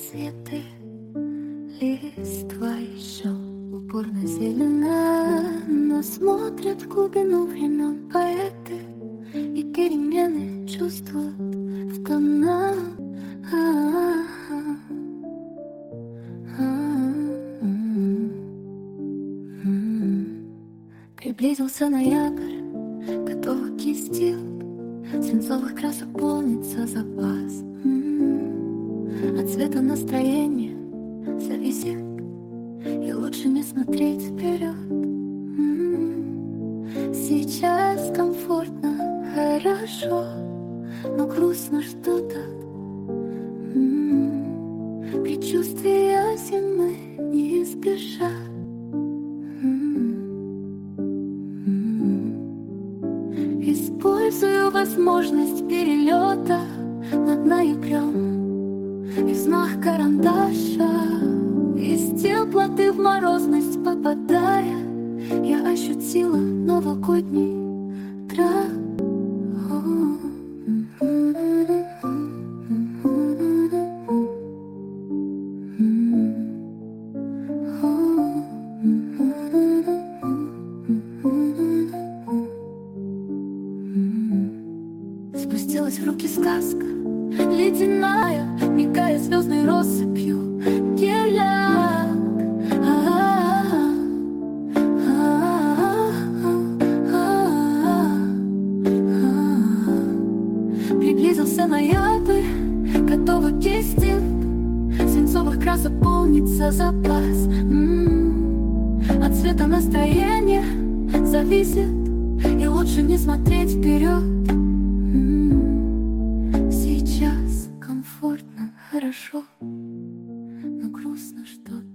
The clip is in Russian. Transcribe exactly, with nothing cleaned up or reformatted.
цветы, листва еще упорно зелена, но смотрят в глубину времен поэты и перемены чувствуют в тонах. Приблизился ноябрь, готовы кисти, свинцовых красок полнится запас. От цвета настроения зависит, и лучше не смотреть вперед. Сейчас комфортно, хорошо, но грустно что-то. Предчувствия зимы не спешат. Использую возможность перелета над ноябрем, и взмах карандаша из теплоты в морозность попадая, я ощутила новогодний трав. Спустилась в руки сказка ледяная, мигая звездной россыпью гирлянд. Приблизился ноябрь, готовы кисти, свинцовых красок полнится запас. От цвета настроения зависит, и лучше не смотреть вперед. Сейчас комфортно, хорошо, но грустно что-то.